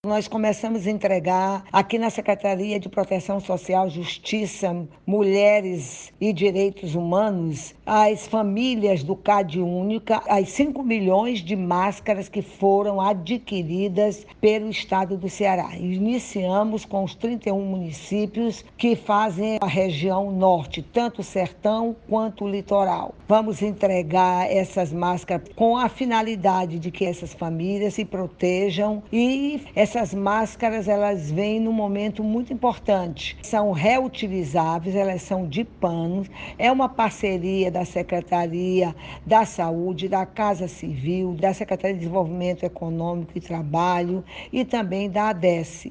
Nós começamos a entregar aqui na Secretaria de Proteção Social, Justiça, Mulheres e Direitos Humanos, às famílias do CAD Única, as 5 milhões de máscaras que foram adquiridas pelo Estado do Ceará. Iniciamos com os 31 municípios que fazem a região norte, tanto o sertão quanto o litoral. Vamos entregar essas máscaras com a finalidade de que essas famílias se protejam e essas máscaras, elas vêm num momento muito importante. São reutilizáveis, elas são de pano. É uma parceria da Secretaria da Saúde, da Casa Civil, da Secretaria de Desenvolvimento Econômico e Trabalho e também da ADESE.